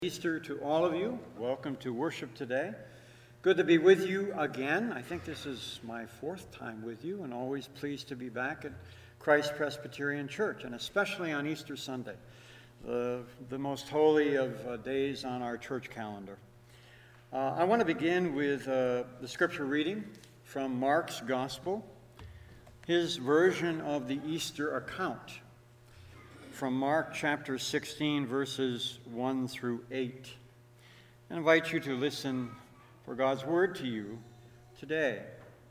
Easter to all of you. Welcome to worship today. Good to be with you again. I think this is my fourth time with you, and always pleased to be back at Christ Presbyterian Church, and especially on Easter Sunday, the most holy of days on our church calendar. I want to begin with the scripture reading from Mark's Gospel, his version of the Easter account, from Mark chapter 16, verses 1 through 8. I invite you to listen for God's word to you today.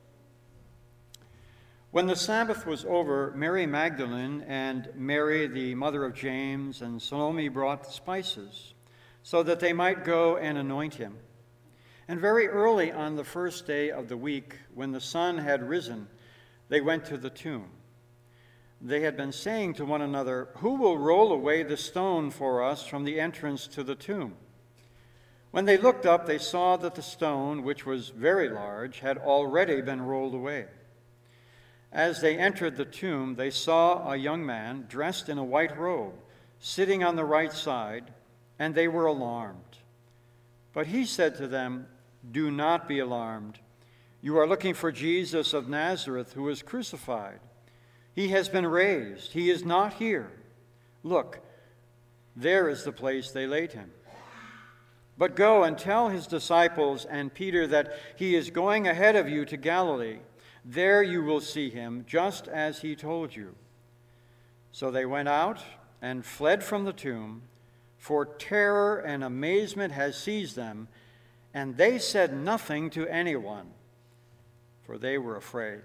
When the Sabbath was over, Mary Magdalene and Mary, the mother of James, and Salome brought the spices so that they might go and anoint him. And very early on the first day of the week, when the sun had risen, they went to the tomb. They had been saying to one another, "Who will roll away the stone for us from the entrance to the tomb?" When they looked up, they saw that the stone, which was very large, had already been rolled away. As they entered the tomb, they saw a young man dressed in a white robe, sitting on the right side, and they were alarmed. But he said to them, "Do not be alarmed. You are looking for Jesus of Nazareth, who was crucified. He has been raised. He is not here. Look, there is the place they laid him. But go and tell his disciples and Peter that he is going ahead of you to Galilee. There you will see him, just as he told you." So they went out and fled from the tomb, for terror and amazement had seized them, and they said nothing to anyone, for they were afraid.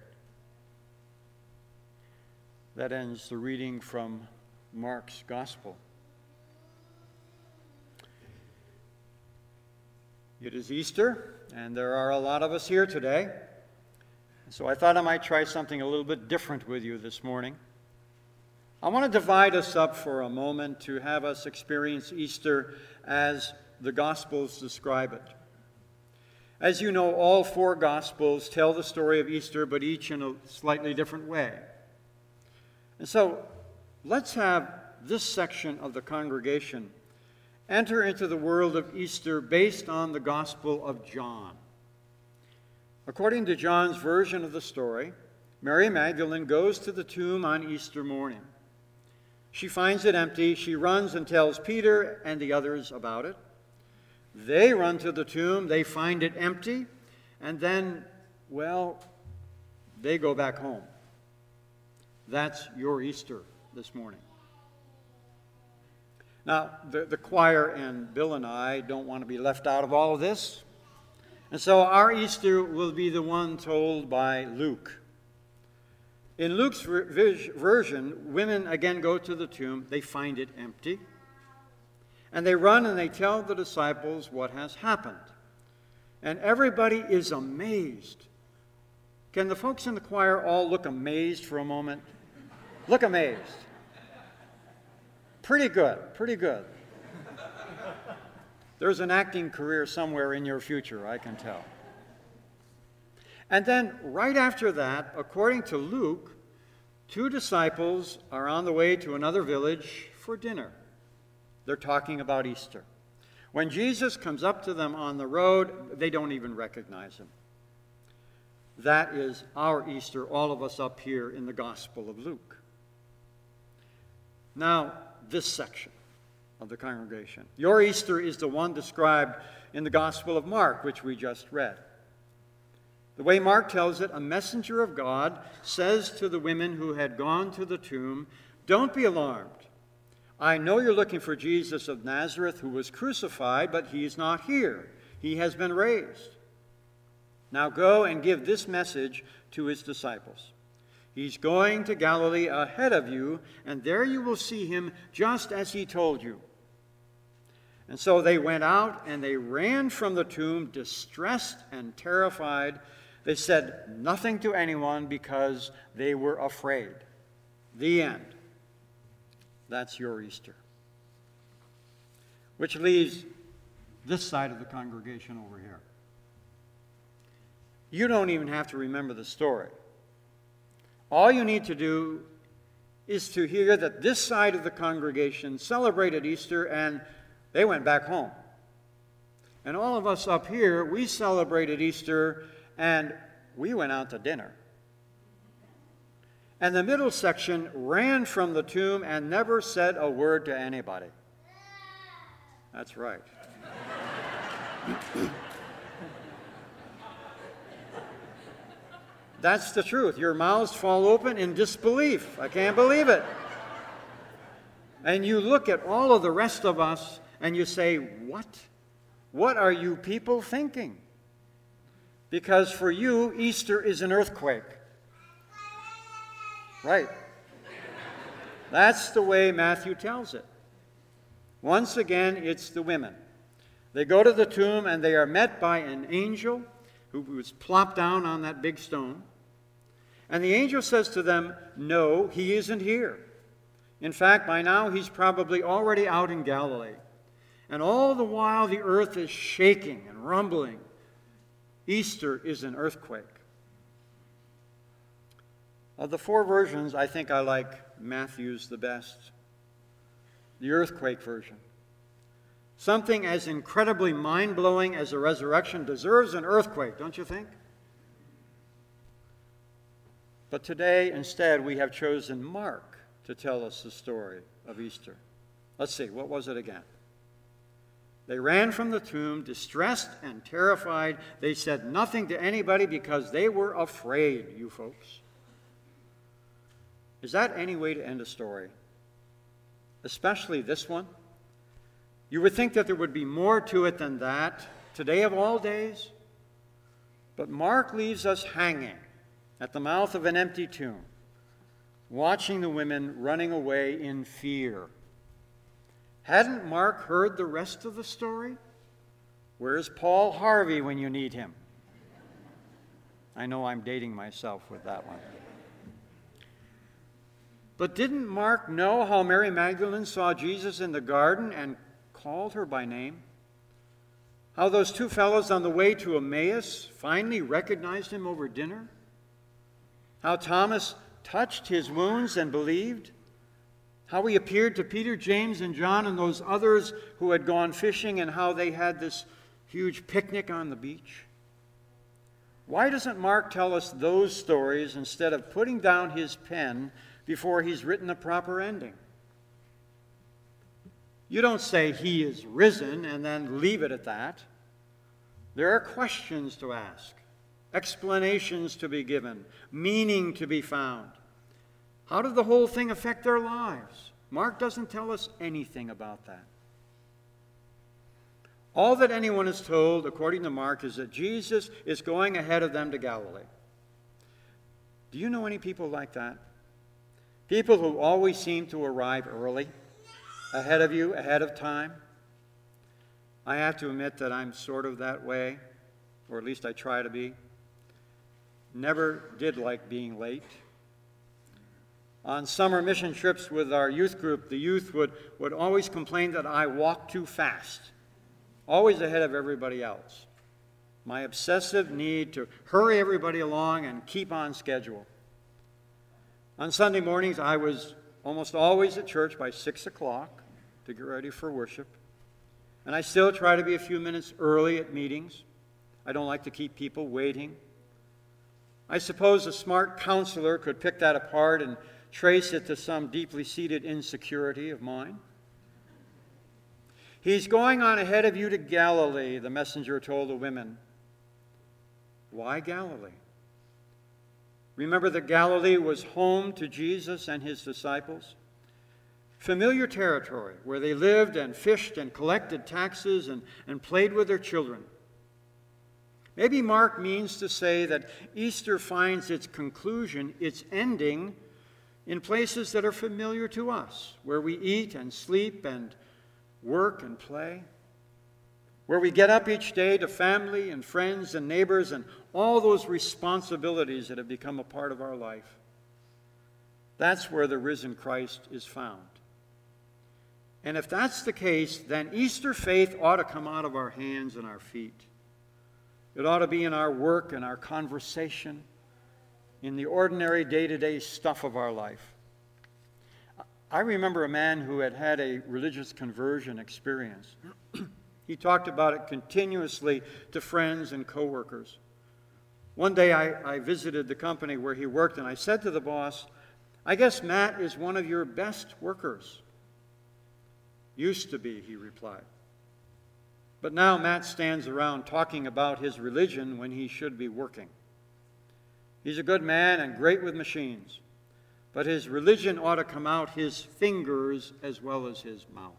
That ends the reading from Mark's Gospel. It is Easter, and there are a lot of us here today. So I thought I might try something a little bit different with you this morning. I want to divide us up for a moment to have us experience Easter as the Gospels describe it. As you know, all four Gospels tell the story of Easter, but each in a slightly different way. And so, let's have this section of the congregation enter into the world of Easter based on the Gospel of John. According to John's version of the story, Mary Magdalene goes to the tomb on Easter morning. She finds it empty. She runs and tells Peter and the others about it. They run to the tomb. They find it empty. And then, they go back home. That's your Easter this morning. Now, the choir and Bill and I don't want to be left out of all of this. And so our Easter will be the one told by Luke. In Luke's version, women again go to the tomb. They find it empty. And they run and they tell the disciples what has happened. And everybody is amazed. Can the folks in the choir all look amazed for a moment? Look amazed. Pretty good, pretty good. There's an acting career somewhere in your future, I can tell. And then right after that, according to Luke, two disciples are on the way to another village for dinner. They're talking about Easter. When Jesus comes up to them on the road, they don't even recognize him. That is our Easter, all of us up here in the Gospel of Luke. Now, this section of the congregation. Your Easter is the one described in the Gospel of Mark, which we just read. The way Mark tells it, a messenger of God says to the women who had gone to the tomb, "Don't be alarmed. I know you're looking for Jesus of Nazareth who was crucified, but he is not here. He has been raised. Now go and give this message to his disciples. He's going to Galilee ahead of you, and there you will see him just as he told you." And so they went out and they ran from the tomb, distressed and terrified. They said nothing to anyone because they were afraid. The end. That's your Easter. Which leaves this side of the congregation over here. You don't even have to remember the story. All you need to do is to hear that this side of the congregation celebrated Easter, and They went back home. And all of us up here, we celebrated Easter, and we went out to dinner. And the middle section ran from the tomb and never said a word to anybody. That's right. That's the truth. Your mouths fall open in disbelief. I can't believe it. And you look at all of the rest of us and you say, what? What are you people thinking? Because for you, Easter is an earthquake. Right. That's the way Matthew tells it. Once again, it's the women. They go to the tomb and they are met by an angel who was plopped down on that big stone. And the angel says to them, no, he isn't here. In fact, by now he's probably already out in Galilee. And all the while the earth is shaking and rumbling. Easter is an earthquake. Of the four versions, I think I like Matthew's the best. The earthquake version. Something as incredibly mind-blowing as a resurrection deserves an earthquake, don't you think? But today, instead, we have chosen Mark to tell us the story of Easter. Let's see, what was it again? They ran from the tomb, distressed and terrified. They said nothing to anybody because they were afraid, you folks. Is that any way to end a story? Especially this one? You would think that there would be more to it than that, today of all days. But Mark leaves us hanging at the mouth of an empty tomb, watching the women running away in fear. Hadn't Mark heard the rest of the story? Where's Paul Harvey when you need him? I know I'm dating myself with that one. But didn't Mark know how Mary Magdalene saw Jesus in the garden and called her by name? How those two fellows on the way to Emmaus finally recognized him over dinner? How Thomas touched his wounds and believed? How he appeared to Peter, James, and John and those others who had gone fishing, and how they had this huge picnic on the beach? Why doesn't Mark tell us those stories instead of putting down his pen before he's written a proper ending? You don't say he is risen and then leave it at that. There are questions to ask, explanations to be given, meaning to be found. How did the whole thing affect their lives? Mark doesn't tell us anything about that. All that anyone is told, according to Mark, is that Jesus is going ahead of them to Galilee. Do you know any people like that? People who always seem to arrive early, ahead of you, ahead of time. I have to admit that I'm sort of that way, or at least I try to be. Never did like being late. On summer mission trips with our youth group, the youth would always complain that I walk too fast, always ahead of everybody else. My obsessive need to hurry everybody along and keep on schedule. On Sunday mornings, I was almost always at church by 6 o'clock to get ready for worship. And I still try to be a few minutes early at meetings. I don't like to keep people waiting. I suppose a smart counselor could pick that apart and trace it to some deeply seated insecurity of mine. He's going on ahead of you to Galilee, the messenger told the women. Why Galilee? Remember that Galilee was home to Jesus and his disciples. Familiar territory where they lived and fished and collected taxes and played with their children. Maybe Mark means to say that Easter finds its conclusion, its ending, in places that are familiar to us, where we eat and sleep and work and play, where we get up each day to family and friends and neighbors and all those responsibilities that have become a part of our life. That's where the risen Christ is found. And if that's the case, then Easter faith ought to come out of our hands and our feet. It ought to be in our work and our conversation, in the ordinary day-to-day stuff of our life. I remember a man who had had a religious conversion experience. He talked about it continuously to friends and coworkers. One day I visited the company where he worked, and I said to the boss, "I guess Matt is one of your best workers." "Used to be," he replied. "But now Matt stands around talking about his religion when he should be working. He's a good man and great with machines, but his religion ought to come out his fingers as well as his mouth."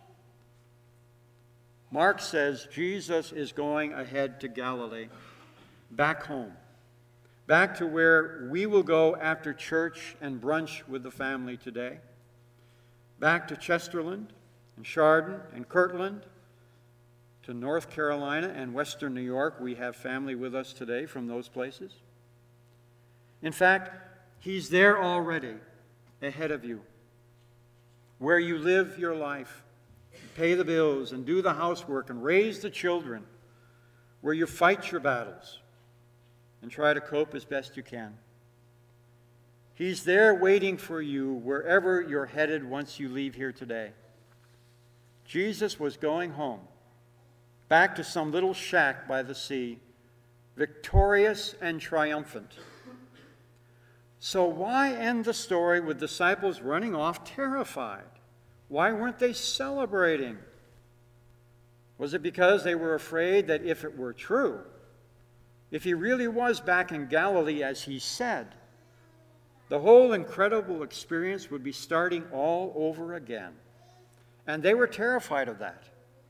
Mark says Jesus is going ahead to Galilee, back home, back to where we will go after church and brunch with the family today, back to Chesterland and Chardon and Kirtland, to North Carolina and Western New York. We have family with us today from those places. In fact, he's there already, ahead of you, where you live your life, pay the bills and do the housework and raise the children, where you fight your battles and try to cope as best you can. He's there waiting for you wherever you're headed once you leave here today. Jesus was going home, back to some little shack by the sea, victorious and triumphant. So why end the story with disciples running off terrified? Why weren't they celebrating? Was it because they were afraid that if it were true, if he really was back in Galilee as he said, the whole incredible experience would be starting all over again? And they were terrified of that,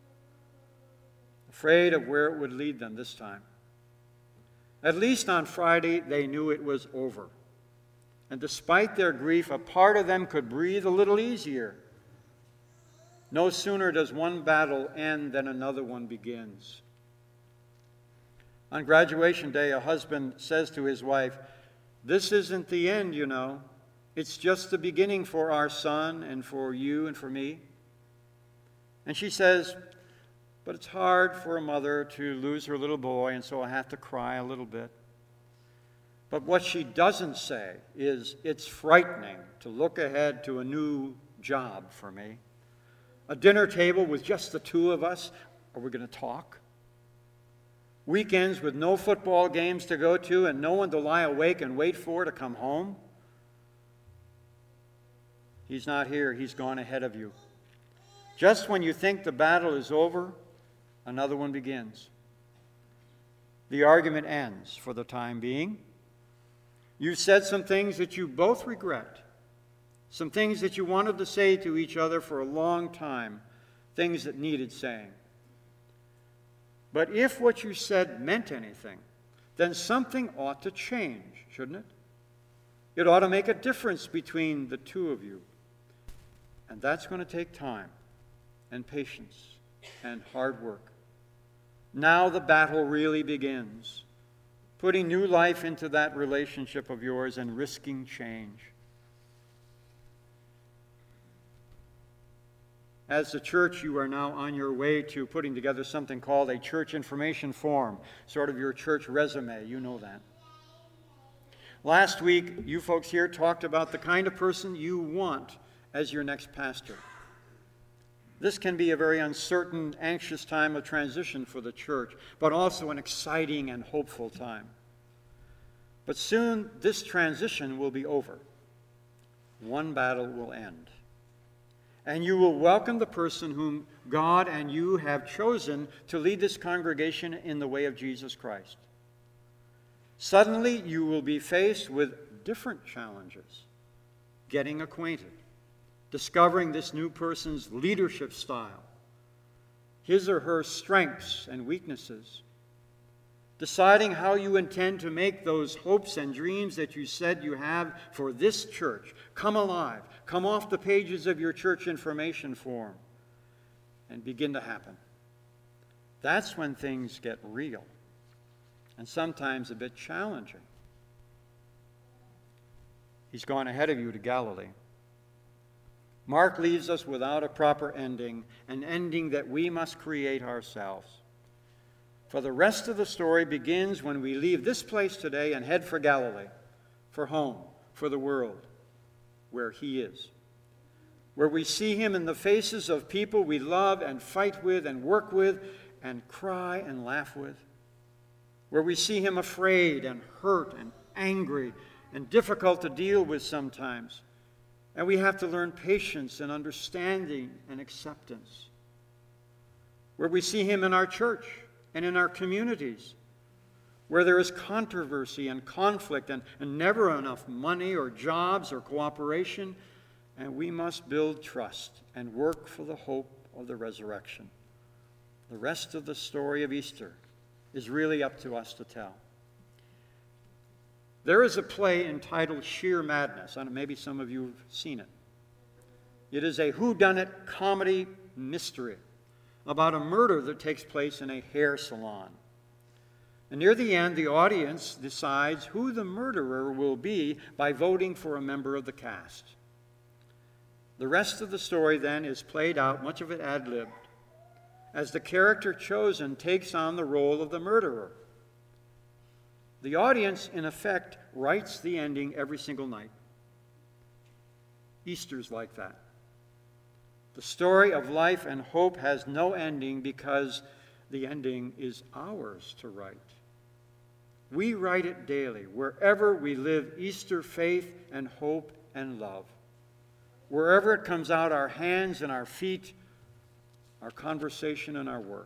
afraid of where it would lead them this time. At least on Friday, they knew it was over. And despite their grief, a part of them could breathe a little easier. No sooner does one battle end than another one begins. On graduation day, a husband says to his wife, "This isn't the end, you know. It's just the beginning for our son and for you and for me." And she says, "But it's hard for a mother to lose her little boy, and so I have to cry a little bit." But what she doesn't say is, "It's frightening to look ahead to a new job for me. A dinner table with just the two of us. Are we going to talk? Weekends with no football games to go to and no one to lie awake and wait for to come home." He's not here. He's gone ahead of you. Just when you think the battle is over, another one begins. The argument ends for the time being. You've said some things that you both regret, some things that you wanted to say to each other for a long time, things that needed saying. But if what you said meant anything, then something ought to change, shouldn't it? It ought to make a difference between the two of you. And that's going to take time and patience and hard work. Now the battle really begins, putting new life into that relationship of yours and risking change. As the church, you are now on your way to putting together something called a church information form, sort of your church resume. You know that. Last week, you folks here talked about the kind of person you want as your next pastor. This can be a very uncertain, anxious time of transition for the church, but also an exciting and hopeful time. But soon, this transition will be over. One battle will end. And you will welcome the person whom God and you have chosen to lead this congregation in the way of Jesus Christ. Suddenly, you will be faced with different challenges. Getting acquainted, discovering this new person's leadership style, his or her strengths and weaknesses, deciding how you intend to make those hopes and dreams that you said you have for this church come alive, come off the pages of your church information form, and begin to happen. That's when things get real, and sometimes a bit challenging. He's gone ahead of you to Galilee. Mark leaves us without a proper ending, an ending that we must create ourselves. For the rest of the story begins when we leave this place today and head for Galilee, for home, for the world, where he is. where we see him in the faces of people we love and fight with and work with and cry and laugh with, where we see him afraid and hurt and angry and difficult to deal with sometimes, and we have to learn patience and understanding and acceptance, where we see him in our church and in our communities, where there is controversy and conflict and never enough money or jobs or cooperation, and we must build trust and work for the hope of the resurrection. The rest of the story of Easter is really up to us to tell. There is a play entitled Sheer Madness. Maybe some of you have seen it. It is a whodunit comedy mystery about a murder that takes place in a hair salon. And near the end, the audience decides who the murderer will be by voting for a member of the cast. The rest of the story then is played out, much of it ad-libbed, as the character chosen takes on the role of the murderer. The audience, in effect, writes the ending every single night. Easter's like that. The story of life and hope has no ending because the ending is ours to write. We write it daily, wherever we live Easter faith and hope and love. Wherever it comes out, our hands and our feet, our conversation and our work.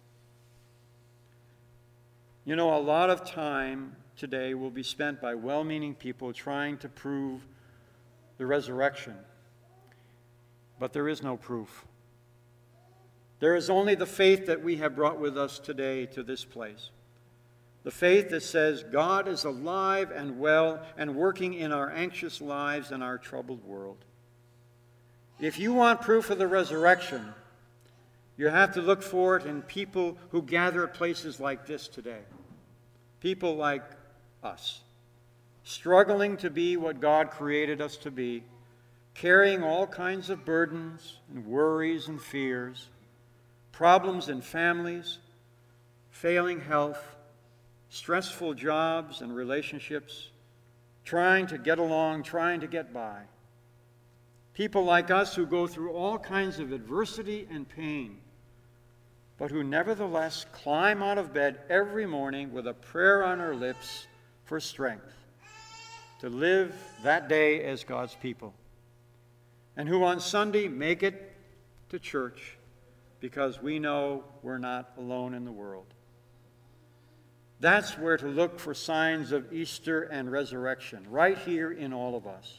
You know, a lot of time today will be spent by well-meaning people trying to prove the resurrection. But there is no proof. There is only the faith that we have brought with us today to this place. The faith that says God is alive and well and working in our anxious lives and our troubled world. If you want proof of the resurrection, you have to look for it in people who gather at places like this today. People like us, struggling to be what God created us to be, carrying all kinds of burdens and worries and fears, problems in families, failing health, stressful jobs and relationships, trying to get along, trying to get by. People like us who go through all kinds of adversity and pain, but who nevertheless climb out of bed every morning with a prayer on our lips for strength to live that day as God's people, and who on Sunday make it to church because we know we're not alone in the world. That's where to look for signs of Easter and resurrection, right here in all of us.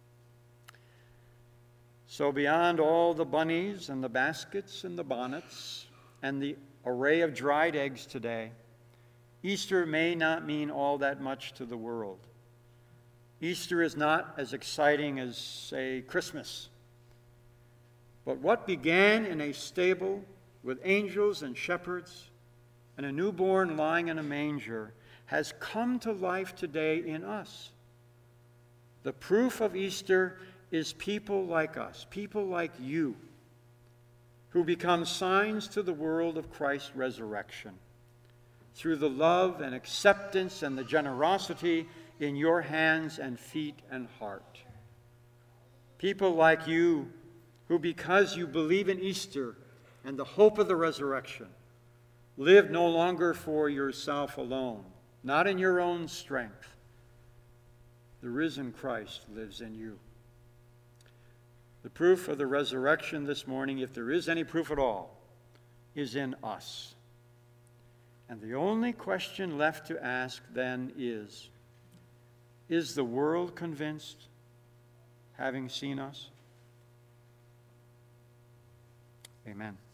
So beyond all the bunnies and the baskets and the bonnets and the array of dried eggs today, Easter may not mean all that much to the world. Easter is not as exciting as, say, Christmas. But what began in a stable with angels and shepherds and a newborn lying in a manger has come to life today in us. The proof of Easter is people like us, people like you, who become signs to the world of Christ's resurrection through the love and acceptance and the generosity in your hands and feet and heart. People like you who, because you believe in Easter and the hope of the resurrection, live no longer for yourself alone, not in your own strength. The risen Christ lives in you. The proof of the resurrection this morning, if there is any proof at all, is in us. And the only question left to ask then is the world convinced, having seen us? Amen.